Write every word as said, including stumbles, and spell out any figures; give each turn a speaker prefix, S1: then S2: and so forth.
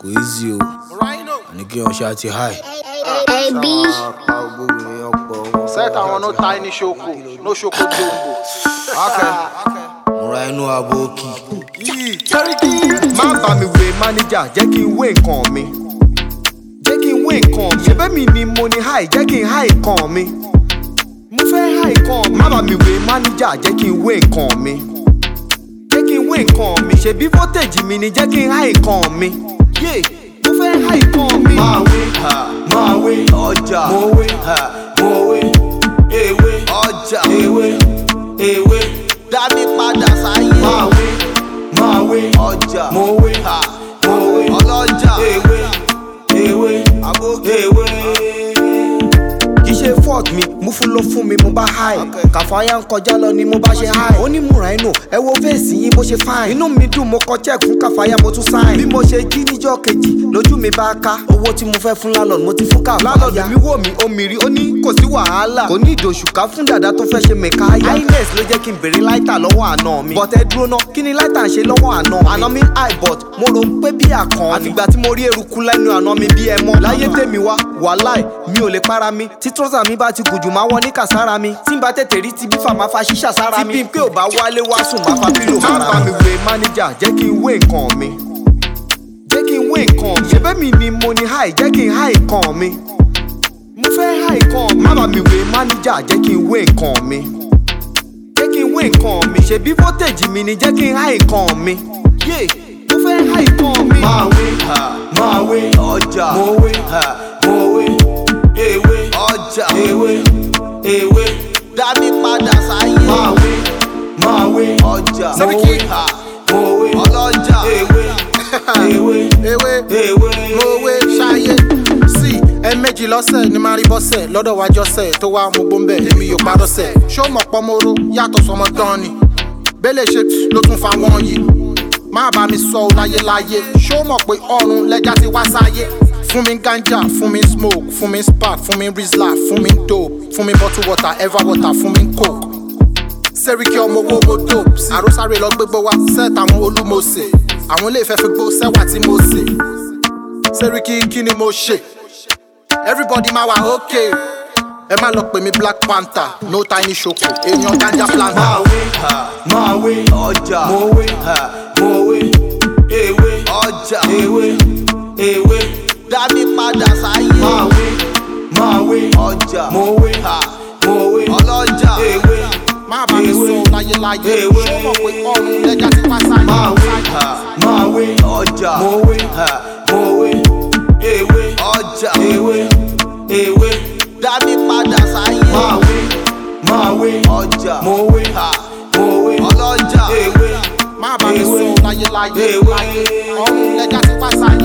S1: Quizio, Niki on shati high.
S2: A B.
S3: Set I want no tiny shoko, no shoko jumbo.
S1: Okay. Murainu aboki.
S4: Má bá mi wé manager, jẹ́ kí n wé nǹkan mi. Jẹ́ kí n wé nǹkan mi. Ṣé bẹ́ẹ̀ mi ni mo ní high, jẹ́ kí n high nǹkan mi. Mo fẹ́ high nǹkan mi. Má bá mi wé manager, jẹ́ kí n wé nǹkan mi. Jẹ́ kí n wé nǹkan mi. Ṣebí voltage mi ni jẹ́ kí n high nǹkan mi. Yeah, mo fẹ́ high nǹkan mi.
S1: Máa wé, máa wé, ọjà. Mo wé, mo wé, ewé, ọjà. Ewé, ewé, dá mi padà sáyé. Máa wé, máa wé, ọjà. Mo wé, mo wé, ọlọ́jà. Ewé, ewé, abókè. Ewé.
S4: Kì í ṣe fault mi, mú fún ló fún mi, mo bá high. Kàfáyà ń kọjá lọ ni mo bá ṣe high. Ó ní Murainu, ẹ wo fèsì yín bó ṣe fine. Inú mi dùn mo kọ check fún Kàfáyà mo tún sign. Bí mo ṣe jí níjọ́ kejì, lójú mi bá ká. Owó tí mo fẹ́ fún landlord mo ti fún Kàfáyà. Landlord mi wò mí, ó mi rí, ó ní kò sí wàhálà. Kò ní ìdòṣùká fún dàda tó fẹ́ ṣe mẹ̀káyà. Highness ló jẹ́ kí n bèrè láìtà lọ́wọ́ àná mi. But ẹ dúró ná, kí ni láìtà ń ṣe lọ́wọ́ àná mi? Àná mi high but mo rò pé bí àkàn. Àfìgbà tí mo rí eruku lẹ́nu àná mi bí ẹ mọ́. Láyé tèmi wá, wàláì, mi ò lè para mi. Tí trọ́sà mi bá ti gùn jù máa wọ ní kàsára mi. Tí n bá tètè rí ti bí fà máa fa ṣíṣà sára mi. Tí bí n pé ò bá wálé wá sùn máa fa pílò máa ra mi. Má bá mi wé manager, jẹ́ kí n wé nǹkan mi. Jẹ́ kí n wé nǹkan mi. Ṣé bẹ́ẹ̀ mi ni mo ní high, jẹ́ kí n high nǹkan mi. Mo fẹ́ high nǹkan mi. Má bá mi wé manager, jẹ́ kí n wé nǹkan mi. Jẹ́ kí n wé nǹkan mi. Ṣebí voltage mi ni jẹ́ kí n high nǹkan mi. Yeah, mo fẹ́ high nǹkan mi.
S1: Máa wé, máa wé, ọjà. Mo wé, mo wé, ewé, ọjà. Ewé, ewé, dá mi padà sáyé. Máa wé, máa wé, ọjà. Mo wé, mo wé, ọlọ́jà. Ewé, ewé,
S3: Ewé,
S1: ewé,
S3: mo wé ṣayé. Sí, ẹ̀ẹ̀mejì lọ́sẹ̀ ni máa rí bọ́sẹ̀ lọ́dọ̀ wa jọ́sẹ̀ tó wá mú gbóǹbẹ̀ èmi yóò parọ́ sẹ̀. Ṣó mọ̀ pọ́nmọ́rọ́ yàtọ̀ sọmọ dán ni. Bẹ́lẹ̀ ṣe ló tún fa wọ́n yìí. Má bá mi sọ ọ́ láyéláyé. Ṣó mọ̀ pé ọ̀run lẹ́jà ti wá sáyé. Fún mi ganja, fún mi smoke, fún mi spark, fún mi rizla, fún mi dope, fún mi bottle water, ever water, fún mi coke. Sẹ́ríkì ọmọ owó mo dope. Àròsáré lọ gbégbó wa, set àwọn olúmọ̀ọ́sẹ̀. Àwọn ilé ìfẹ́ fi gbó sẹ́wà tí mo sè. Sẹ́ríkì kí ni mo ṣe? Everybody máa wà okay. Ẹ má lọ pè mí Black Panther, no tiny shoko, èèyàn ganja planter.
S1: máa wé, máa wé, ọjà. Mo wé, mo wé, ewé, ọjà. Ewé, ewé, dá mi padà sáyé. Máa wé, máa wé, ọjà. Mo wé, mo wé, ọlọ́jà. Ewé,
S3: Má bá mi sọ láyéláyé. Ṣó mọ̀ pé ọ̀run lẹ́jà ti wá sáyé.
S1: máa wé, máa wé, ọjà. Mo wé, mo wé, ewé, ọjà. Ewé, ewé, dá mi padà sáyé. Máa wé, máa wé, ọjà. Mo wé, mo wé, ọlọ́jà. Ewé,
S3: Má bá mi sọ láyéláyé. Ọ̀run lẹ́jà ti wá sáyé.